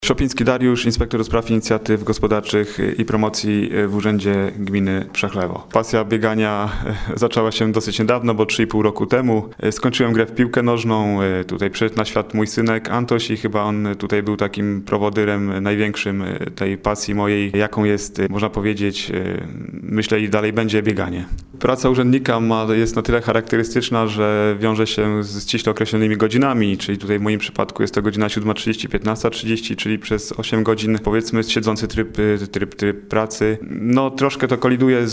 Szopiński Dariusz, inspektor do spraw inicjatyw gospodarczych i promocji w Urzędzie Gminy Przechlewo. Pasja biegania zaczęła się dosyć niedawno, bo 3,5 roku temu. Skończyłem grę w piłkę nożną, tutaj przyszedł na świat mój synek Antoś i chyba on tutaj był takim prowodyrem największym tej pasji mojej, jaką jest, można powiedzieć, myślę i dalej będzie bieganie. Praca urzędnika jest na tyle charakterystyczna, że wiąże się z ściśle określonymi godzinami, czyli tutaj w moim przypadku jest to godzina 7:30, 15:30, czyli przez 8 godzin, powiedzmy, siedzący tryb pracy. No troszkę to koliduje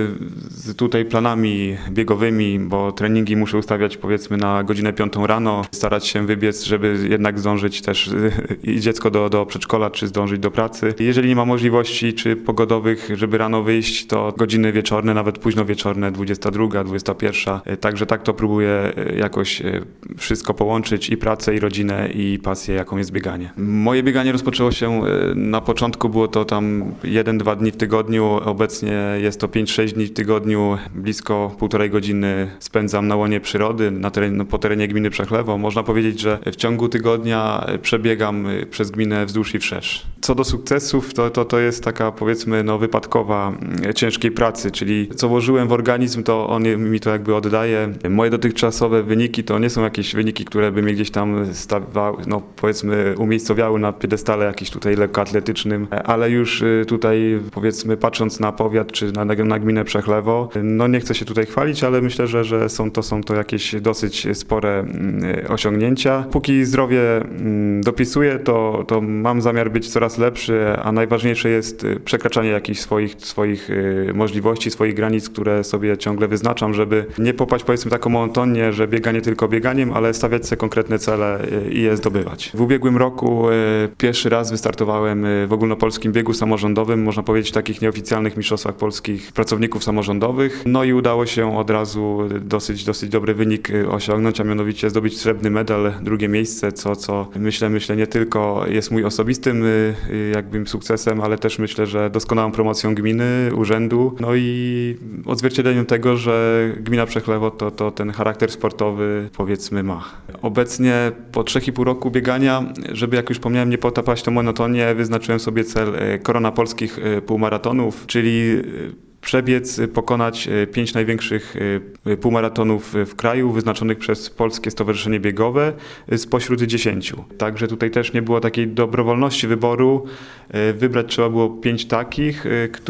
z tutaj planami biegowymi, bo treningi muszę ustawiać, powiedzmy, na godzinę 5 rano, starać się wybiec, żeby jednak zdążyć też i dziecko do przedszkola, czy zdążyć do pracy. Jeżeli nie ma możliwości, czy pogodowych, żeby rano wyjść, to godziny wieczorne, nawet późno wieczorne, 22, 21. Także tak to próbuję jakoś wszystko połączyć, i pracę, i rodzinę, i pasję, jaką jest bieganie. Moje bieganie rozpoczęło się, na początku było to tam 1-2 dni w tygodniu, obecnie jest to 5-6 dni w tygodniu, blisko 1,5 godziny spędzam na łonie przyrody, po terenie gminy Przechlewo. Można powiedzieć, że w ciągu tygodnia przebiegam przez gminę wzdłuż i wszerz. Co do sukcesów, to jest taka, powiedzmy, wypadkowa ciężkiej pracy, czyli co włożyłem w organizm, to on mi to jakby oddaje. Moje dotychczasowe wyniki to nie są jakieś wyniki, które by mnie gdzieś tam stawiały, powiedzmy, umiejscowiały na piedestale jakiś tutaj lekkoatletycznym, ale już tutaj, powiedzmy, patrząc na powiat czy na gminę Przechlewo, nie chcę się tutaj chwalić, ale myślę, że są to jakieś dosyć spore osiągnięcia. Póki zdrowie dopisuje, to mam zamiar być coraz lepszy, a najważniejsze jest przekraczanie jakichś swoich możliwości, swoich granic, które sobie ciągle wyznaczam, żeby nie popaść, powiedzmy, taką monotonię, że bieganie tylko bieganiem, ale stawiać sobie konkretne cele i je zdobywać. W ubiegłym roku pierwszy raz wystartowałem w ogólnopolskim biegu samorządowym, można powiedzieć, takich nieoficjalnych mistrzostwach polskich pracowników samorządowych. No i udało się od razu dosyć dobry wynik osiągnąć, a mianowicie zdobyć srebrny medal, drugie miejsce, co myślę nie tylko jest mój osobistym jakby sukcesem, ale też myślę, że doskonałą promocją gminy, urzędu, no i odzwierciedleniem tego, że gmina Przechlewo to ten charakter sportowy, powiedzmy, ma. Obecnie po 3,5 roku biegania, żeby, jak już wspomniałem, nie potapaść tą monotonię, wyznaczyłem sobie cel korona polskich półmaratonów, czyli przebiec, pokonać 5 największych półmaratonów w kraju, wyznaczonych przez Polskie Stowarzyszenie Biegowe spośród 10. Także tutaj też nie było takiej dobrowolności wyboru. Wybrać trzeba było 5 takich,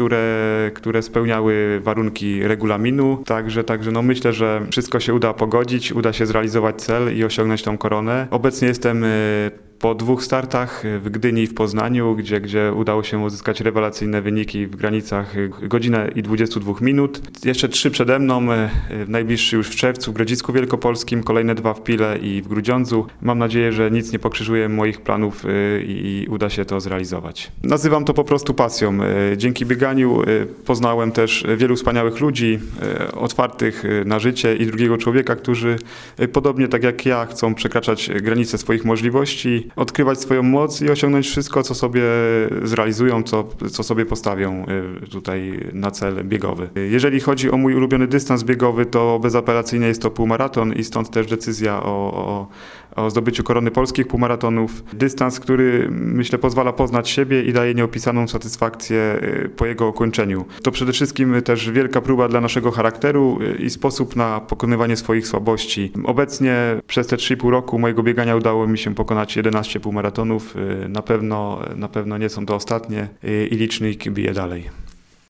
które spełniały warunki regulaminu. Także myślę, że wszystko się uda pogodzić, uda się zrealizować cel i osiągnąć tą koronę. Obecnie jestem po 2 startach w Gdyni i w Poznaniu, gdzie udało się uzyskać rewelacyjne wyniki w granicach godzinę i 22 minut. Jeszcze 3 przede mną, najbliższy już w czerwcu w Grodzisku Wielkopolskim, kolejne 2 w Pile i w Grudziądzu. Mam nadzieję, że nic nie pokrzyżuje moich planów i uda się to zrealizować. Nazywam to po prostu pasją. Dzięki bieganiu poznałem też wielu wspaniałych ludzi, otwartych na życie i drugiego człowieka, którzy podobnie tak jak ja chcą przekraczać granice swoich możliwości, odkrywać swoją moc i osiągnąć wszystko, co sobie zrealizują, co sobie postawią tutaj na cel biegowy. Jeżeli chodzi o mój ulubiony dystans biegowy, to bezapelacyjnie jest to półmaraton i stąd też decyzja o zdobyciu korony polskich półmaratonów. Dystans, który, myślę, pozwala poznać siebie i daje nieopisaną satysfakcję po jego ukończeniu. To przede wszystkim też wielka próba dla naszego charakteru i sposób na pokonywanie swoich słabości. Obecnie przez te 3,5 roku mojego biegania udało mi się pokonać 11 półmaratonów. Na pewno nie są to ostatnie i licznik bije dalej.